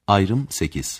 Ayrım 8.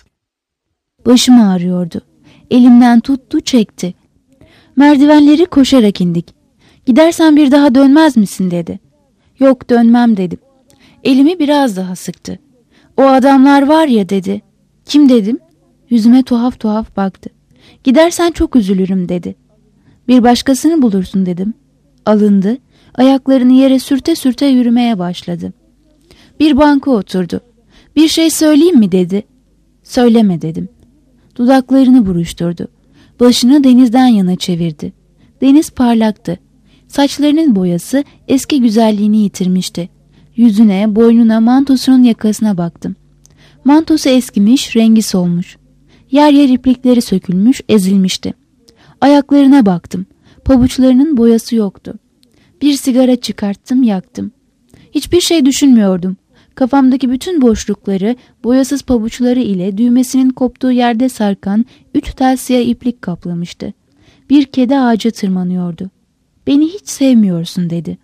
Başım ağrıyordu. Elimden tuttu, çekti. Merdivenleri koşarak indik. Gidersen bir daha dönmez misin dedi. Yok, dönmem dedim. Elimi biraz daha sıktı. O adamlar var ya dedi. Kim dedim? Yüzüme tuhaf tuhaf baktı. Gidersen çok üzülürüm dedi. Bir başkasını bulursun dedim. Alındı. Ayaklarını yere sürte sürte yürümeye başladı. Bir banka oturdu. Bir şey söyleyeyim mi dedi. Söyleme dedim. Dudaklarını buruşturdu. Başını denizden yana çevirdi. Deniz parlaktı. Saçlarının boyası eski güzelliğini yitirmişti. Yüzüne, boynuna, mantosunun yakasına baktım. Mantosu eskimiş, rengi solmuş. Yer yer iplikleri sökülmüş, ezilmişti. Ayaklarına baktım. Pabuçlarının boyası yoktu. Bir sigara çıkarttım, yaktım. Hiçbir şey düşünmüyordum. Kafamdaki bütün boşlukları boyasız pabuçları ile düğmesinin koptuğu yerde sarkan 3 tel siyah iplik kaplamıştı. Bir kedi ağaca tırmanıyordu. Beni hiç sevmiyorsun dedi.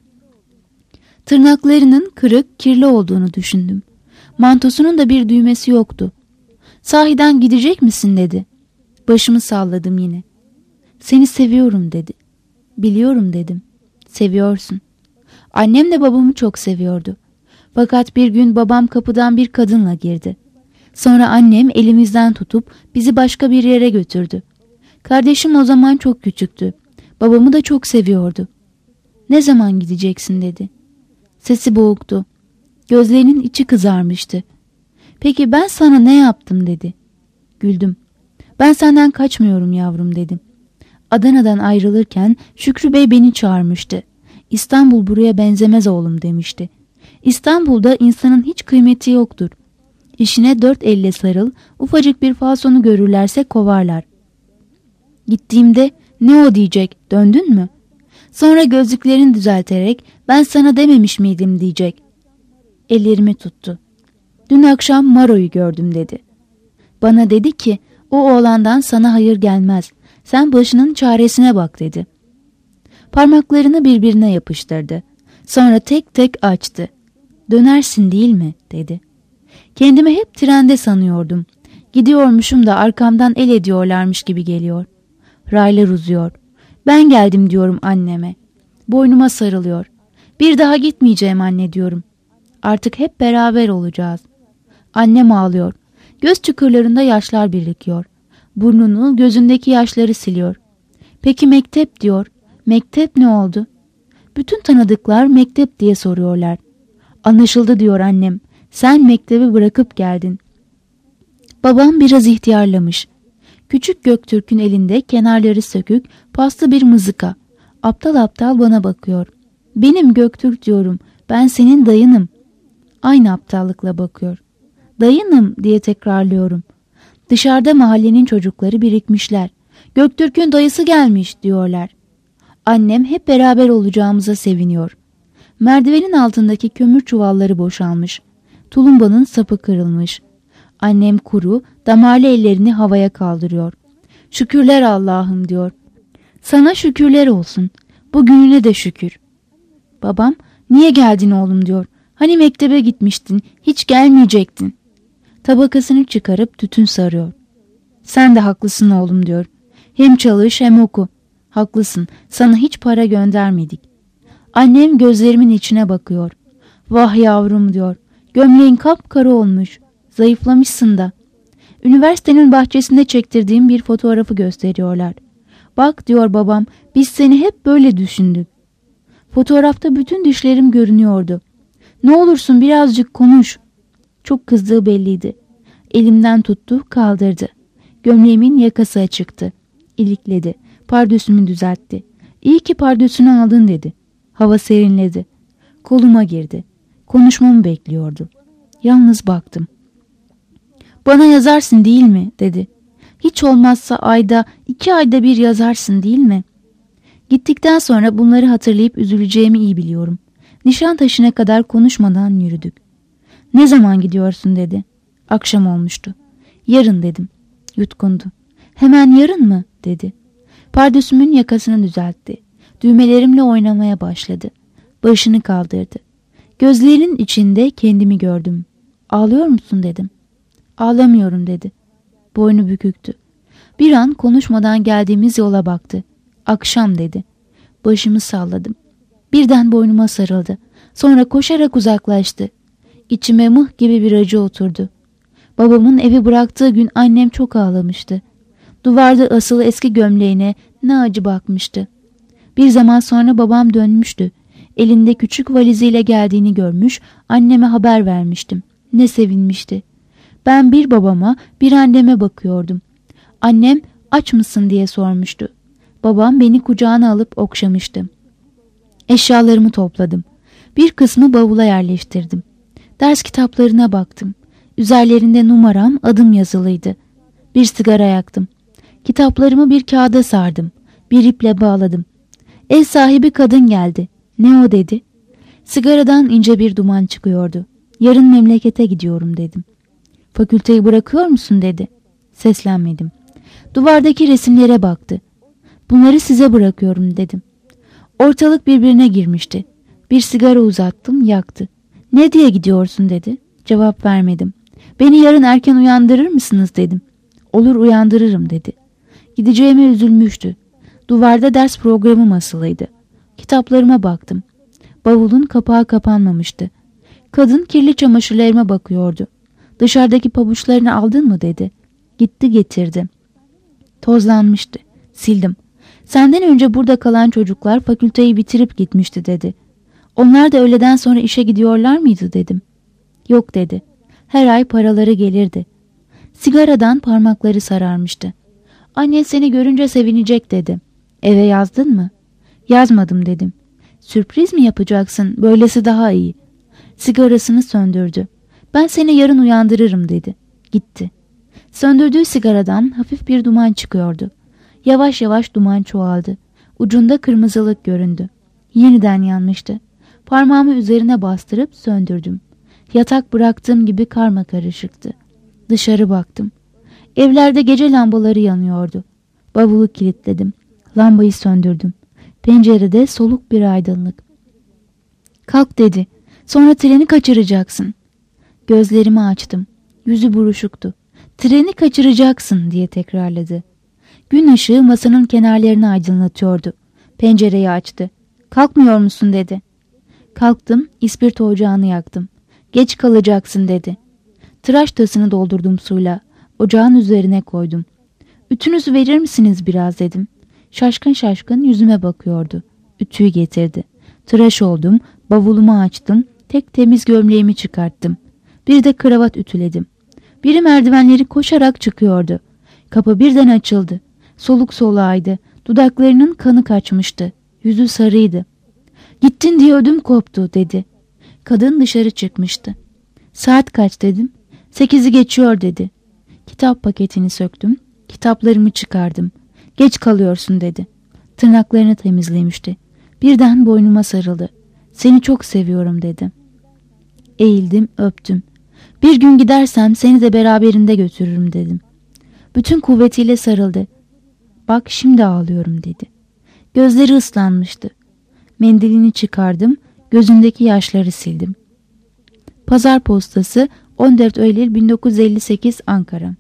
Tırnaklarının kırık, kirli olduğunu düşündüm. Mantosunun da bir düğmesi yoktu. Sahiden gidecek misin dedi. Başımı salladım yine. Seni seviyorum dedi. Biliyorum dedim. Seviyorsun. Annem de babamı çok seviyordu. Fakat bir gün babam kapıdan bir kadınla girdi. Sonra annem elimizden tutup bizi başka bir yere götürdü. Kardeşim o zaman çok küçüktü. Babamı da çok seviyordu. Ne zaman gideceksin dedi. Sesi boğuktu. Gözlerinin içi kızarmıştı. Peki ben sana ne yaptım dedi. Güldüm. Ben senden kaçmıyorum yavrum dedim. Adana'dan ayrılırken Şükrü Bey beni çağırmıştı. İstanbul buraya benzemez oğlum demişti. İstanbul'da insanın hiç kıymeti yoktur. İşine 4 elle sarıl, ufacık bir falsonu görürlerse kovarlar. Gittiğimde ne o diyecek, döndün mü? Sonra gözlüklerini düzelterek ben sana dememiş miydim diyecek. Ellerimi tuttu. Dün akşam Maro'yu gördüm dedi. Bana dedi ki o oğlandan sana hayır gelmez. Sen başının çaresine bak dedi. Parmaklarını birbirine yapıştırdı. Sonra tek tek açtı. Dönersin değil mi dedi. Kendimi hep trende sanıyordum. Gidiyormuşum da arkamdan el ediyorlarmış gibi geliyor. Raylar uzuyor. Ben geldim diyorum anneme. Boynuma sarılıyor. Bir daha gitmeyeceğim anne diyorum. Artık hep beraber olacağız. Annem ağlıyor. Göz çukurlarında yaşlar birikiyor. Burnunu, gözündeki yaşları siliyor. Peki mektep diyor. Mektep ne oldu? Bütün tanıdıklar mektep diye soruyorlar. Anlaşıldı diyor annem. Sen mektebi bırakıp geldin. Babam biraz ihtiyarlamış. Küçük Göktürk'ün elinde kenarları sökük, paslı bir mızıka. Aptal aptal bana bakıyor. Benim Göktürk diyorum. Ben senin dayınım. Aynı aptallıkla bakıyor. Dayınım diye tekrarlıyorum. Dışarıda mahallenin çocukları birikmişler. Göktürk'ün dayısı gelmiş diyorlar. Annem hep beraber olacağımıza seviniyor. Merdivenin altındaki kömür çuvalları boşalmış. Tulumbanın sapı kırılmış. Annem kuru, damarlı ellerini havaya kaldırıyor. Şükürler Allah'ım diyor. Sana şükürler olsun. Bugününe de şükür. Babam, niye geldin oğlum diyor. Hani mektebe gitmiştin, hiç gelmeyecektin. Tabakasını çıkarıp tütün sarıyor. Sen de haklısın oğlum diyor. Hem çalış hem oku. Haklısın, sana hiç para göndermedik. Annem gözlerimin içine bakıyor. Vah yavrum diyor. Gömleğin kapkara olmuş. Zayıflamışsın da. Üniversitenin bahçesinde çektirdiğim bir fotoğrafı gösteriyorlar. Bak diyor babam, biz seni hep böyle düşündük. Fotoğrafta bütün dişlerim görünüyordu. Ne olursun birazcık konuş. Çok kızdığı belliydi. Elimden tuttu, kaldırdı. Gömleğimin yakası açıktı. İlikledi. Pardösümü düzeltti. İyi ki pardösünü aldın dedi. Hava serinledi. Koluma girdi. Konuşmamı bekliyordu. Yalnız baktım. Bana yazarsın değil mi dedi. Hiç olmazsa ayda 2 ayda bir yazarsın değil mi? Gittikten sonra bunları hatırlayıp üzüleceğimi iyi biliyorum. Nişantaşı'na kadar konuşmadan yürüdük. Ne zaman gidiyorsun dedi. Akşam olmuştu. Yarın dedim. Yutkundu. Hemen yarın mı dedi. Pardösümün yakasını düzeltti. Düğmelerimle oynamaya başladı. Başını kaldırdı. Gözlerinin içinde kendimi gördüm. Ağlıyor musun dedim. Ağlamıyorum dedi. Boynu büküktü. Bir an konuşmadan geldiğimiz yola baktı. Akşam dedi. Başımı salladım. Birden boynuma sarıldı. Sonra koşarak uzaklaştı. İçime mıh gibi bir acı oturdu. Babamın evi bıraktığı gün annem çok ağlamıştı. Duvarda asılı eski gömleğine ne acı bakmıştı. Bir zaman sonra babam dönmüştü. Elinde küçük valiziyle geldiğini görmüş, anneme haber vermiştim. Ne sevinmişti. Ben bir babama, bir anneme bakıyordum. Annem aç mısın diye sormuştu. Babam beni kucağına alıp okşamıştı. Eşyalarımı topladım. Bir kısmı bavula yerleştirdim. Ders kitaplarına baktım. Üzerlerinde numaram, adım yazılıydı. Bir sigara yaktım. Kitaplarımı bir kağıda sardım. Bir iple bağladım. Ev sahibi kadın geldi. Ne o dedi. Sigaradan ince bir duman çıkıyordu. Yarın memlekete gidiyorum dedim. Fakülteyi bırakıyor musun dedi. Seslenmedim. Duvardaki resimlere baktı. Bunları size bırakıyorum dedim. Ortalık birbirine girmişti. Bir sigara uzattım, yaktı. Ne diye gidiyorsun dedi. Cevap vermedim. Beni yarın erken uyandırır mısınız dedim. Olur, uyandırırım dedi. Gideceğime üzülmüştü. Duvarda ders programım asılıydı. Kitaplarıma baktım. Bavulun kapağı kapanmamıştı. Kadın kirli çamaşırlarıma bakıyordu. Dışarıdaki pabuçlarını aldın mı dedi. Gitti getirdi. Tozlanmıştı. Sildim. Senden önce burada kalan çocuklar fakülteyi bitirip gitmişti dedi. Onlar da öğleden sonra işe gidiyorlar mıydı dedim. Yok dedi. Her ay paraları gelirdi. Sigaradan parmakları sararmıştı. Annen seni görünce sevinecek dedi. Eve yazdın mı? Yazmadım dedim. Sürpriz mi yapacaksın? Böylesi daha iyi. Sigarasını söndürdü. Ben seni yarın uyandırırım dedi. Gitti. Söndürdüğü sigaradan hafif bir duman çıkıyordu. Yavaş yavaş duman çoğaldı. Ucunda kırmızılık göründü. Yeniden yanmıştı. Parmağımı üzerine bastırıp söndürdüm. Yatak bıraktığım gibi karmakarışıktı. Dışarı baktım. Evlerde gece lambaları yanıyordu. Bavulu kilitledim. Lambayı söndürdüm. Pencerede soluk bir aydınlık. Kalk dedi. Sonra treni kaçıracaksın. Gözlerimi açtım. Yüzü buruşuktu. Treni kaçıracaksın diye tekrarladı. Gün ışığı masanın kenarlarını aydınlatıyordu. Pencereyi açtı. Kalkmıyor musun dedi. Kalktım, ispirto ocağını yaktım. Geç kalacaksın dedi. Tıraş tasını doldurdum suyla. Ocağın üzerine koydum. Ütünüzü verir misiniz biraz dedim. Şaşkın şaşkın yüzüme bakıyordu. Ütüyü getirdi. Tıraş oldum, bavulumu açtım, tek temiz gömleğimi çıkarttım. Bir de kravat ütüledim. Biri merdivenleri koşarak çıkıyordu. Kapı birden açıldı. Soluk soluğaydı. Dudaklarının kanı kaçmıştı. Yüzü sarıydı. Gittin diye ödüm koptu dedi. Kadın dışarı çıkmıştı. Saat kaç dedim. 8'i geçiyor dedi. Kitap paketini söktüm. Kitaplarımı çıkardım. Geç kalıyorsun dedi. Tırnaklarını temizlemişti. Birden boynuma sarıldı. Seni çok seviyorum dedi. Eğildim, öptüm. Bir gün gidersem seni de beraberinde götürürüm dedim. Bütün kuvvetiyle sarıldı. Bak şimdi ağlıyorum dedi. Gözleri ıslanmıştı. Mendilini çıkardım, gözündeki yaşları sildim. Pazar Postası 14 Eylül 1958 Ankara.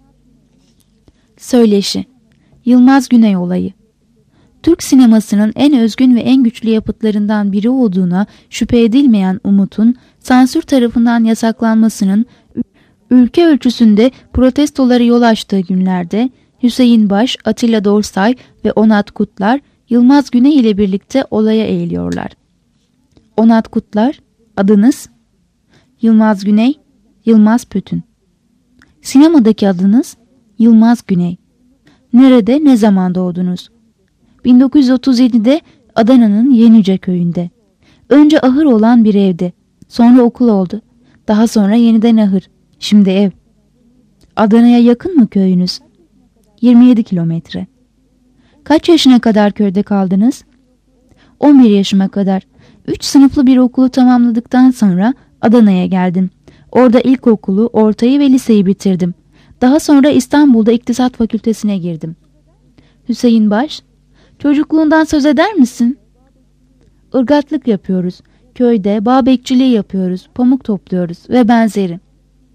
Söyleşi. Yılmaz Güney olayı. Türk sinemasının en özgün ve en güçlü yapıtlarından biri olduğuna şüphe edilmeyen Umut'un sansür tarafından yasaklanmasının ülke ölçüsünde protestolara yol açtığı günlerde Hüseyin Baş, Atilla Dorsay ve Onat Kutlar Yılmaz Güney ile birlikte olaya eğiliyorlar. Onat Kutlar, adınız? Yılmaz Güney, Yılmaz Pütün. Sinemadaki adınız? Yılmaz Güney. Nerede, ne zaman doğdunuz? 1937'de Adana'nın Yenice köyünde. Önce ahır olan bir evde. Sonra okul oldu. Daha sonra yeniden ahır. Şimdi ev. Adana'ya yakın mı köyünüz? 27 kilometre. Kaç yaşına kadar köyde kaldınız? 11 yaşıma kadar. 3 sınıflı bir okulu tamamladıktan sonra Adana'ya geldim. Orada ilkokulu, ortayı ve liseyi bitirdim. Daha sonra İstanbul'da İktisat Fakültesine girdim. Hüseyin Baş, çocukluğundan söz eder misin? Irgatlık yapıyoruz. Köyde bağ bekçiliği yapıyoruz. Pamuk topluyoruz ve benzeri.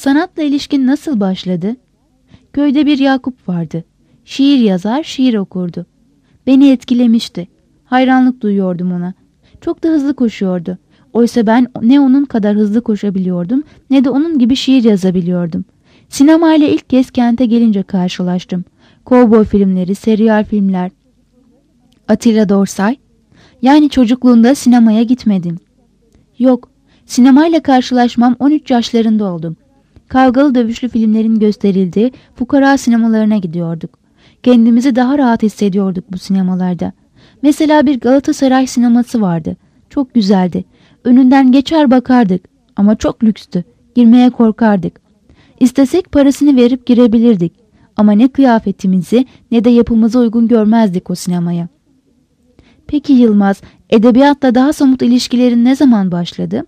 Sanatla ilişkin nasıl başladı? Köyde bir Yakup vardı. Şiir yazar, şiir okurdu. Beni etkilemişti. Hayranlık duyuyordum ona. Çok da hızlı koşuyordu. Oysa ben ne onun kadar hızlı koşabiliyordum ne de onun gibi şiir yazabiliyordum. Sinema ile ilk kez kente gelince karşılaştım. Kovboy filmleri, seryal filmler. Atilla Dorsay. Yani çocukluğunda sinemaya gitmedim. Yok, sinemayla karşılaşmam 13 yaşlarında oldum. Kavgalı dövüşlü filmlerin gösterildiği fukara sinemalarına gidiyorduk. Kendimizi daha rahat hissediyorduk bu sinemalarda. Mesela bir Galatasaray sineması vardı. Çok güzeldi. Önünden geçer bakardık ama çok lükstü. Girmeye korkardık. İstesek parasını verip girebilirdik. Ama ne kıyafetimizi ne de yapımızı uygun görmezdik o sinemaya. Peki Yılmaz, edebiyatla daha somut ilişkilerin ne zaman başladı?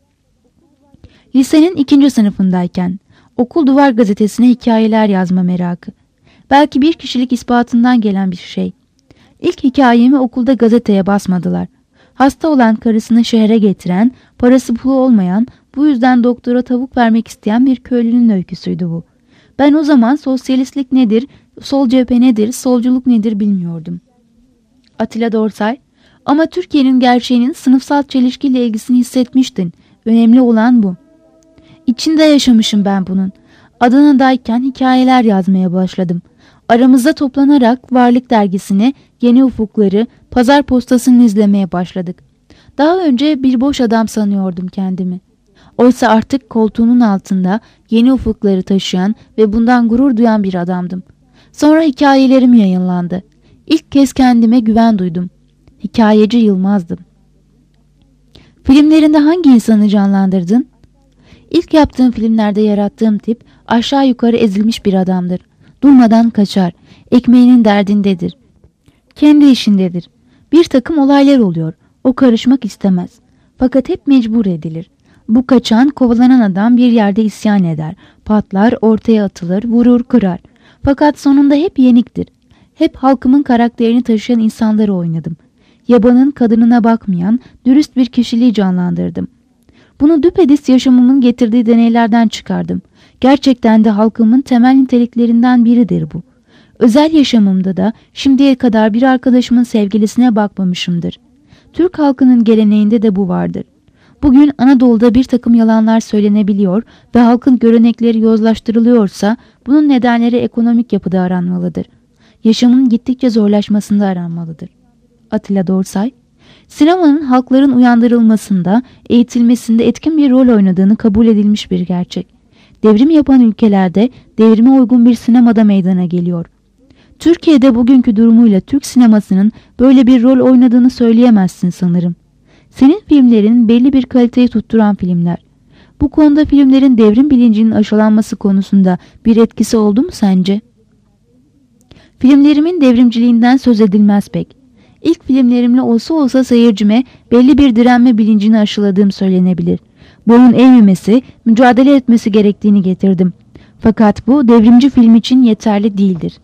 Lisenin 2. sınıfındayken okul duvar gazetesine hikayeler yazma merakı. Belki bir kişilik ispatından gelen bir şey. İlk hikayemi okulda gazeteye basmadılar. Hasta olan karısını şehre getiren, parası pulu olmayan, bu yüzden doktora tavuk vermek isteyen bir köylünün öyküsüydü bu. Ben o zaman sosyalistlik nedir, sol cephe nedir, solculuk nedir bilmiyordum. Atilla Dorsay, ama Türkiye'nin gerçeğinin sınıfsal çelişkiyle ilgisini hissetmiştin. Önemli olan bu. İçinde yaşamışım ben bunun. Adana'dayken hikayeler yazmaya başladım. Aramızda toplanarak Varlık Dergisi'ni, Yeni Ufukları, Pazar Postası'nı izlemeye başladık. Daha önce bir boş adam sanıyordum kendimi. Oysa artık koltuğunun altında Yeni Ufukları taşıyan ve bundan gurur duyan bir adamdım. Sonra hikayelerim yayınlandı. İlk kez kendime güven duydum. Hikayeci Yılmaz'dım. Filmlerinde hangi insanı canlandırdın? İlk yaptığım filmlerde yarattığım tip aşağı yukarı ezilmiş bir adamdır. Durmadan kaçar. Ekmeğinin derdindedir. Kendi işindedir. Bir takım olaylar oluyor. O karışmak istemez. Fakat hep mecbur edilir. Bu kaçan, kovalanan adam bir yerde isyan eder. Patlar, ortaya atılır, vurur, kırar. Fakat sonunda hep yeniktir. Hep halkımın karakterini taşıyan insanları oynadım. Yabanın kadınına bakmayan, dürüst bir kişiliği canlandırdım. Bunu düpedüz yaşamımın getirdiği deneylerden çıkardım. Gerçekten de halkımın temel niteliklerinden biridir bu. Özel yaşamımda da şimdiye kadar bir arkadaşımın sevgilisine bakmamışımdır. Türk halkının geleneğinde de bu vardır. Bugün Anadolu'da bir takım yalanlar söylenebiliyor ve halkın görenekleri yozlaştırılıyorsa bunun nedenleri ekonomik yapıda aranmalıdır. Yaşamın gittikçe zorlaşmasında aranmalıdır. Atilla Dorsay, sinemanın halkların uyandırılmasında, eğitilmesinde etkin bir rol oynadığını kabul edilmiş bir gerçek. Devrim yapan ülkelerde devrime uygun bir sinemada meydana geliyor. Türkiye'de bugünkü durumuyla Türk sinemasının böyle bir rol oynadığını söyleyemezsin sanırım. Senin filmlerin belli bir kaliteyi tutturan filmler. Bu konuda filmlerin devrim bilincinin aşılanması konusunda bir etkisi oldu mu sence? Filmlerimin devrimciliğinden söz edilmez pek. İlk filmlerimle olsa seyircime belli bir direnme bilincini aşıladığım söylenebilir. Boyun eğmemesi, mücadele etmesi gerektiğini getirdim. Fakat bu devrimci film için yeterli değildir.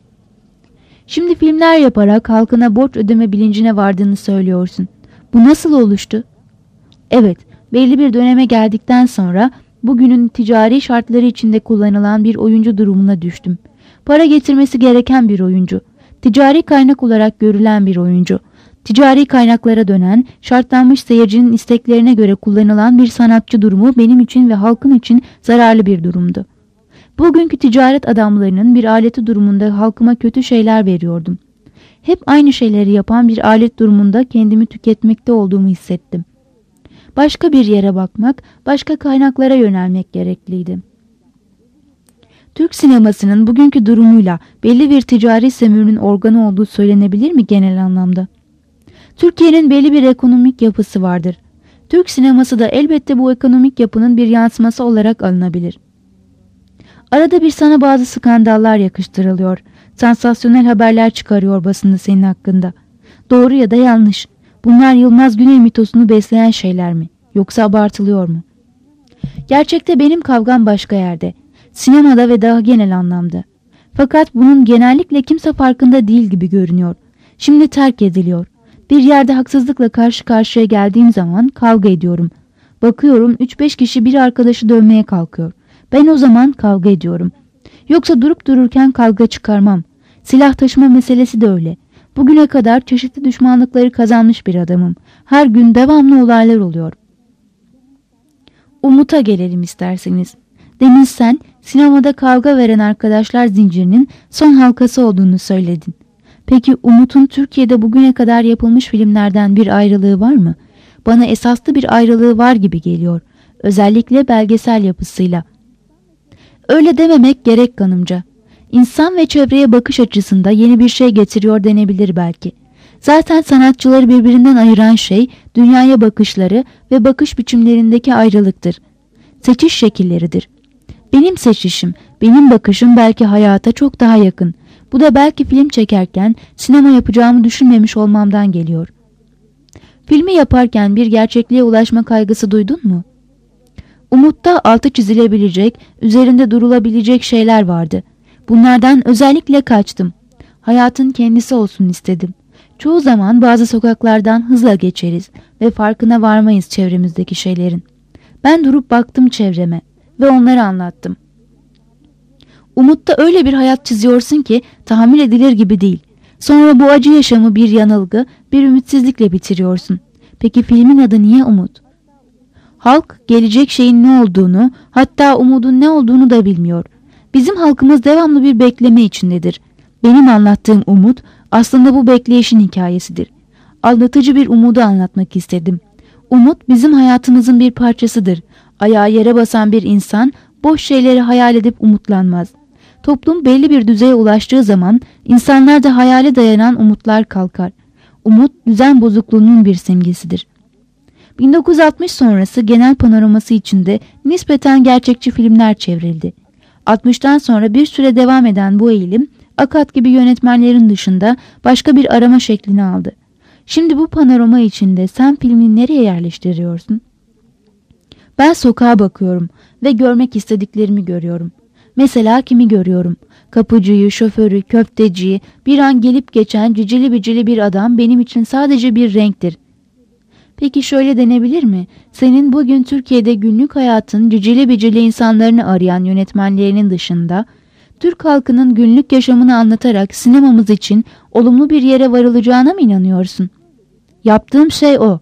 Şimdi filmler yaparak halkına borç ödeme bilincine vardığını söylüyorsun. Bu nasıl oluştu? Evet, belli bir döneme geldikten sonra bugünün ticari şartları içinde kullanılan bir oyuncu durumuna düştüm. Para getirmesi gereken bir oyuncu. Ticari kaynak olarak görülen bir oyuncu. Ticari kaynaklara dönen, şartlanmış seyircinin isteklerine göre kullanılan bir sanatçı durumu benim için ve halkım için zararlı bir durumdu. Bugünkü ticaret adamlarının bir aleti durumunda halkıma kötü şeyler veriyordum. Hep aynı şeyleri yapan bir alet durumunda kendimi tüketmekte olduğumu hissettim. Başka bir yere bakmak, başka kaynaklara yönelmek gerekliydi. Türk sinemasının bugünkü durumuyla belli bir ticari sömürünün organı olduğu söylenebilir mi genel anlamda? Türkiye'nin belli bir ekonomik yapısı vardır. Türk sineması da elbette bu ekonomik yapının bir yansıması olarak alınabilir. Arada bir sana bazı skandallar yakıştırılıyor. Sansasyonel haberler çıkarıyor basında senin hakkında. Doğru ya da yanlış. Bunlar Yılmaz Güney mitosunu besleyen şeyler mi? Yoksa abartılıyor mu? Gerçekte benim kavgam başka yerde. Sinemada ve daha genel anlamda. Fakat bunun genellikle kimse farkında değil gibi görünüyor. Şimdi terk ediliyor. Bir yerde haksızlıkla karşı karşıya geldiğim zaman kavga ediyorum. Bakıyorum 3-5 kişi bir arkadaşı dövmeye kalkıyor. Ben o zaman kavga ediyorum. Yoksa durup dururken kavga çıkarmam. Silah taşıma meselesi de öyle. Bugüne kadar çeşitli düşmanlıkları kazanmış bir adamım. Her gün devamlı olaylar oluyor. Umut'a gelelim isterseniz. Demin sen sinemada kavga veren arkadaşlar zincirinin son halkası olduğunu söyledin. Peki Umut'un Türkiye'de bugüne kadar yapılmış filmlerden bir ayrılığı var mı? Bana esaslı bir ayrılığı var gibi geliyor. Özellikle belgesel yapısıyla. Öyle dememek gerek kanımca. İnsan ve çevreye bakış açısında yeni bir şey getiriyor denebilir belki. Zaten sanatçıları birbirinden ayıran şey dünyaya bakışları ve bakış biçimlerindeki ayrılıktır. Seçiş şekilleridir. Benim seçişim, benim bakışım belki hayata çok daha yakın. Bu da belki film çekerken sinema yapacağımı düşünmemiş olmamdan geliyor. Filmi yaparken bir gerçekliğe ulaşma kaygısı duydun mu? Umut'ta altı çizilebilecek, üzerinde durulabilecek şeyler vardı. Bunlardan özellikle kaçtım. Hayatın kendisi olsun istedim. Çoğu zaman bazı sokaklardan hızla geçeriz ve farkına varmayız çevremizdeki şeylerin. Ben durup baktım çevreme ve onları anlattım. Umut'ta öyle bir hayat çiziyorsun ki tahammül edilir gibi değil. Sonra bu acı yaşamı bir yanılgı, bir ümitsizlikle bitiriyorsun. Peki filmin adı niye Umut? Halk gelecek şeyin ne olduğunu, hatta umudun ne olduğunu da bilmiyor. Bizim halkımız devamlı bir bekleme içindedir. Benim anlattığım umut aslında bu bekleyişin hikayesidir. Aldatıcı bir umudu anlatmak istedim. Umut bizim hayatımızın bir parçasıdır. Ayağı yere basan bir insan boş şeyleri hayal edip umutlanmaz. Toplum belli bir düzeye ulaştığı zaman insanlarda hayale dayanan umutlar kalkar. Umut düzen bozukluğunun bir simgesidir. 1960 sonrası genel panoraması içinde nispeten gerçekçi filmler çevrildi. 60'tan sonra bir süre devam eden bu eğilim Akat gibi yönetmenlerin dışında başka bir arama şeklini aldı. Şimdi bu panorama içinde sen filmini nereye yerleştiriyorsun? Ben sokağa bakıyorum ve görmek istediklerimi görüyorum. Mesela kimi görüyorum? Kapıcıyı, şoförü, köfteciyi, bir an gelip geçen cicili bicili bir adam benim için sadece bir renktir. Peki şöyle denebilir mi? Senin bugün Türkiye'de günlük hayatın cicili bicili insanlarını arayan yönetmenlerinin dışında, Türk halkının günlük yaşamını anlatarak sinemamız için olumlu bir yere varılacağına mı inanıyorsun? Yaptığım şey o.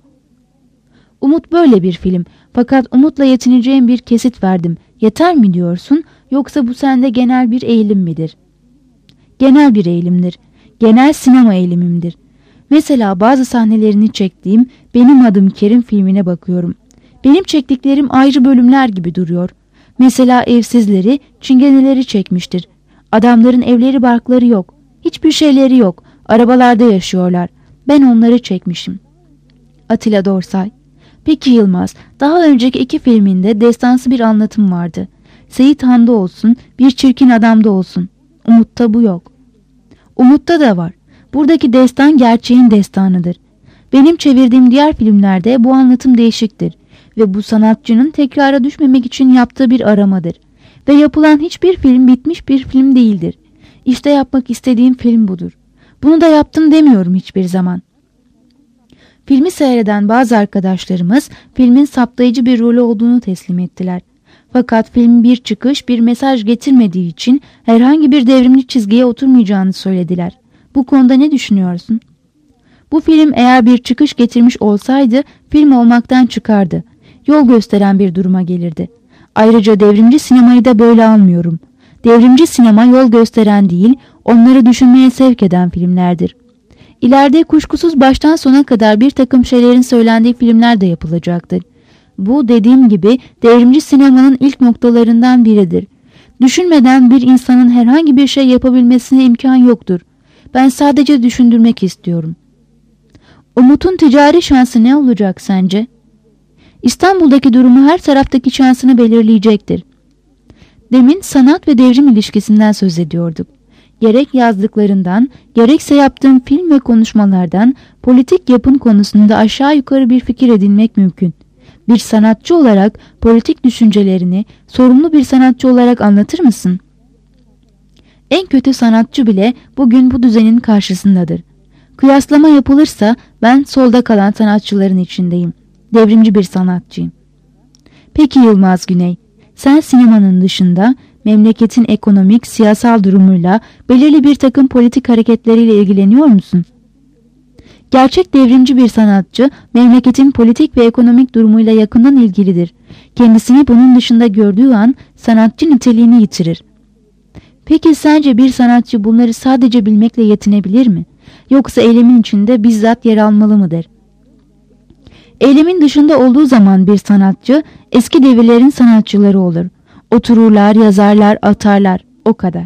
Umut böyle bir film. Fakat umutla yetineceğim bir kesit verdim. Yeter mi diyorsun? Yoksa bu sende genel bir eğilim midir? Genel bir eğilimdir. Genel sinema eğilimimdir. Mesela bazı sahnelerini çektiğim Benim Adım Kerim filmine bakıyorum. Benim çektiklerim ayrı bölümler gibi duruyor. Mesela evsizleri, çingeneleri çekmiştir. Adamların evleri barkları yok. Hiçbir şeyleri yok. Arabalarda yaşıyorlar. Ben onları çekmişim. Atilla Dorsay. Peki Yılmaz, daha önceki iki filminde destansı bir anlatım vardı. Seyit Han'da olsun, Bir Çirkin Adam'da olsun. Umut'ta bu yok. Umut'ta da var. Buradaki destan gerçeğin destanıdır. Benim çevirdiğim diğer filmlerde bu anlatım değişiktir ve bu sanatçının tekrara düşmemek için yaptığı bir aramadır. Ve yapılan hiçbir film bitmiş bir film değildir. İşte yapmak istediğim film budur. Bunu da yaptım demiyorum hiçbir zaman. Filmi seyreden bazı arkadaşlarımız filmin saptayıcı bir rolü olduğunu teslim ettiler. Fakat film bir çıkış, bir mesaj getirmediği için herhangi bir devrimci çizgiye oturmayacağını söylediler. Bu konuda ne düşünüyorsun? Bu film eğer bir çıkış getirmiş olsaydı film olmaktan çıkardı. Yol gösteren bir duruma gelirdi. Ayrıca devrimci sinemayı da böyle almıyorum. Devrimci sinema yol gösteren değil, onları düşünmeye sevk eden filmlerdir. İleride kuşkusuz baştan sona kadar bir takım şeylerin söylendiği filmler de yapılacaktır. Bu dediğim gibi devrimci sinemanın ilk noktalarından biridir. Düşünmeden bir insanın herhangi bir şey yapabilmesine imkan yoktur. Ben sadece düşündürmek istiyorum. Umut'un ticari şansı ne olacak sence? İstanbul'daki durumu her taraftaki şansını belirleyecektir. Demin sanat ve devrim ilişkisinden söz ediyorduk. Gerek yazdıklarından, gerekse yaptığım film ve konuşmalardan politik yapın konusunda aşağı yukarı bir fikir edinmek mümkün. Bir sanatçı olarak politik düşüncelerini sorumlu bir sanatçı olarak anlatır mısın? En kötü sanatçı bile bugün bu düzenin karşısındadır. Kıyaslama yapılırsa ben solda kalan sanatçıların içindeyim. Devrimci bir sanatçıyım. Peki Yılmaz Güney, Sen sinemanın dışında memleketin ekonomik, siyasal durumuyla belirli bir takım politik hareketleriyle ilgileniyor musun? Gerçek devrimci bir sanatçı memleketin politik ve ekonomik durumuyla yakından ilgilidir. Kendisini bunun dışında gördüğü an sanatçı niteliğini yitirir. Peki sence bir sanatçı bunları sadece bilmekle yetinebilir mi? Yoksa eylemin içinde bizzat yer almalı mıdır? Eylemin dışında olduğu zaman bir sanatçı eski devirlerin sanatçıları olur. Otururlar, yazarlar, atarlar. O kadar.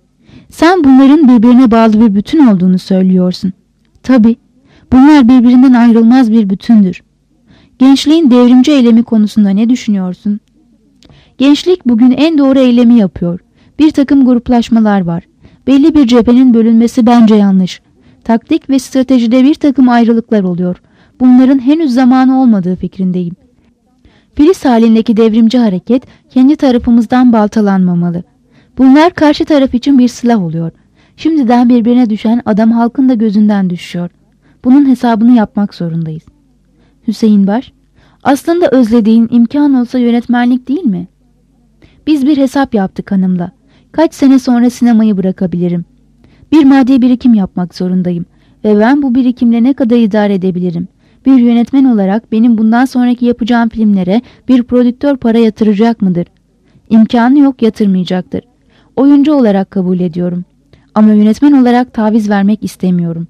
Sen bunların birbirine bağlı bir bütün olduğunu söylüyorsun. Tabii. Bunlar birbirinden ayrılmaz bir bütündür. Gençliğin devrimci eylemi konusunda ne düşünüyorsun? Gençlik bugün en doğru eylemi yapıyor. Bir takım gruplaşmalar var. Belli bir cephenin bölünmesi bence yanlış. Taktik ve stratejide bir takım ayrılıklar oluyor. Bunların henüz zamanı olmadığı fikrindeyim. Filiz halindeki devrimci hareket kendi tarafımızdan baltalanmamalı. Bunlar karşı taraf için bir silah oluyor. Şimdiden birbirine düşen adam halkın da gözünden düşüyor. Bunun hesabını yapmak zorundayız. Hüseyin Baş, aslında özlediğin imkan olsa yönetmenlik değil mi? Biz bir hesap yaptık hanımla. Kaç sene sonra sinemayı bırakabilirim? Bir maddi birikim yapmak zorundayım. Ve ben bu birikimle ne kadar idare edebilirim? Bir yönetmen olarak benim bundan sonraki yapacağım filmlere bir prodüktör para yatıracak mıdır? İmkanı yok, yatırmayacaktır. Oyuncu olarak kabul ediyorum. Ama yönetmen olarak taviz vermek istemiyorum.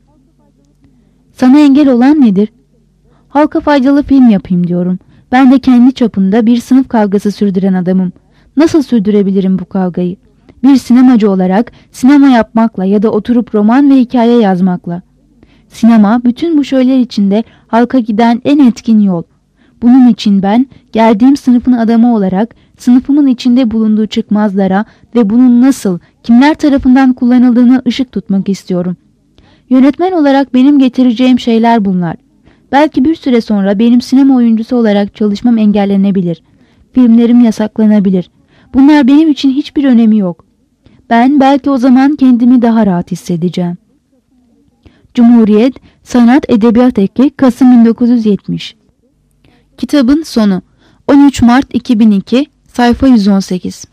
Sana engel olan nedir? Halka faydalı film yapayım diyorum. Ben de kendi çapında bir sınıf kavgası sürdüren adamım. Nasıl sürdürebilirim bu kavgayı? Bir sinemacı olarak sinema yapmakla ya da oturup roman ve hikaye yazmakla. Sinema bütün bu şeyler içinde halka giden en etkin yol. Bunun için ben geldiğim sınıfın adamı olarak sınıfımın içinde bulunduğu çıkmazlara ve bunun nasıl, kimler tarafından kullanıldığını ışık tutmak istiyorum. Yönetmen olarak benim getireceğim şeyler bunlar. Belki bir süre sonra benim sinema oyuncusu olarak çalışmam engellenebilir. Filmlerim yasaklanabilir. Bunlar benim için hiçbir önemi yok. Ben belki o zaman kendimi daha rahat hissedeceğim. Cumhuriyet, Sanat Edebiyat Eki, Kasım 1970. Kitabın sonu. 13 Mart 2002, sayfa 118.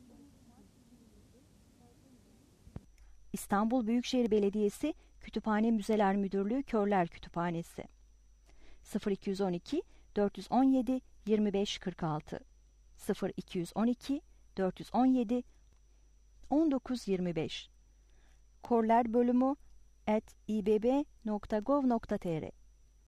İstanbul Büyükşehir Belediyesi Kütüphane Müzeler Müdürlüğü Körler Kütüphanesi 0212 417 2546 0212 417 1925 Körler bölümü @ibb.gov.tr